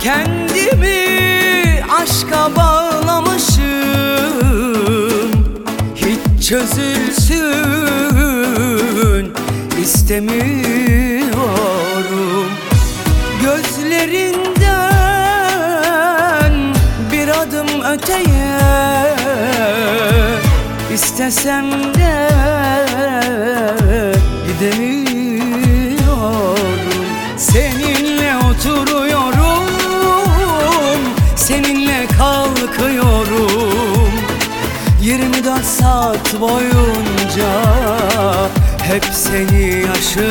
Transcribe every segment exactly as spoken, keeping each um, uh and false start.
Kendimi aşka bağlamışım, hiç çözülsün istemiyorum. Gözlerinden bir adım öteye istesem de gidemiyorum. Seninle oturuyorum, seninle kalkıyorum. Yirmi dört saat boyunca hep seni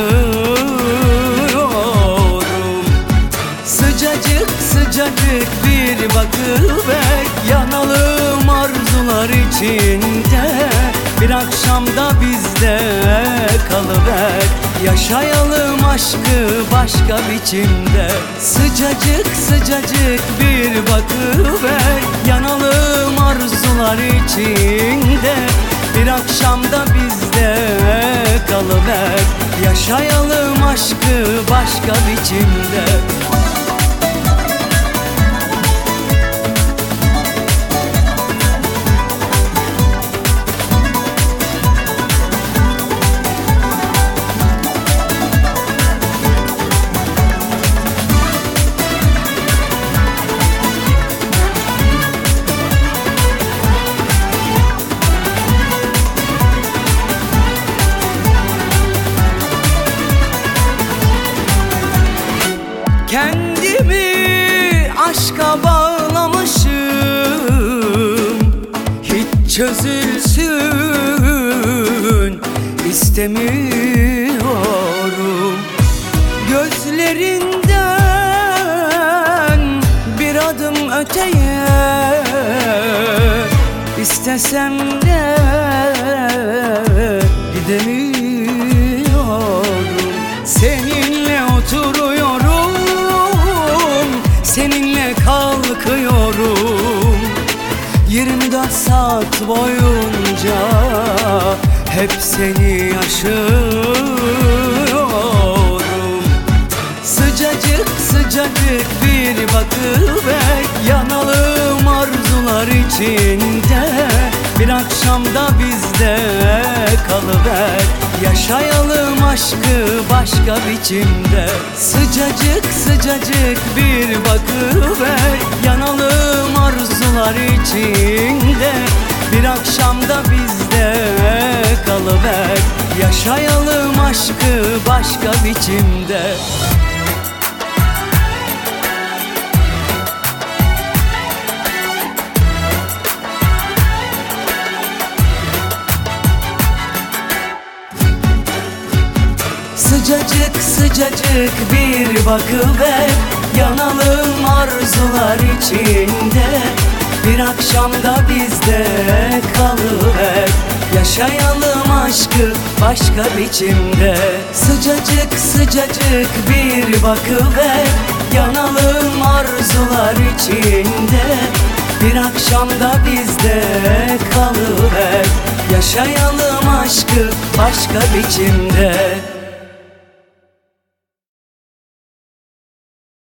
yaşıyorum. Sıcacık sıcacık bir bakıver, yanalım arzular içinde. Bir akşamda bizde kalıver, yaşayalım aşkı başka biçimde. Sıcacık sıcacık bir bakıver, yanalım arzular içinde. Bir akşamda bizde kalıver, yaşayalım aşkı başka biçimde. Kendimi aşka bağlamışım, hiç çözülsün istemiyorum. Gözlerinden bir adım öteye istesem de gidemiyorum. Seninle oturuyorum, seninle kalkıyorum. Yirmi dört saat boyunca hep seni yaşıyorum. Sıcacık sıcacık bir bakıver, yanalım arzular içinde. Bir akşamda bizde kalıver, yaşayalım aşkı başka biçimde. Sıcacık sıcacık bir bakıver, yanalım arzular içinde. Bir akşamda bizde kalıver, yaşayalım aşkı başka biçimde. Sıcacık sıcacık bir bakıver, yanalım arzular içinde. Bir akşamda bizde kalıver, yaşayalım aşkı başka biçimde. Sıcacık sıcacık bir bakıver, yanalım arzular içinde. Bir akşamda bizde kalıver, yaşayalım aşkı başka biçimde.